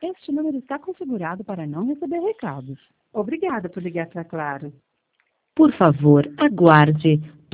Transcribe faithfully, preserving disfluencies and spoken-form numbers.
Este número está configurado para não receber recados. Obrigada por ligar para Claro. Por favor, aguarde.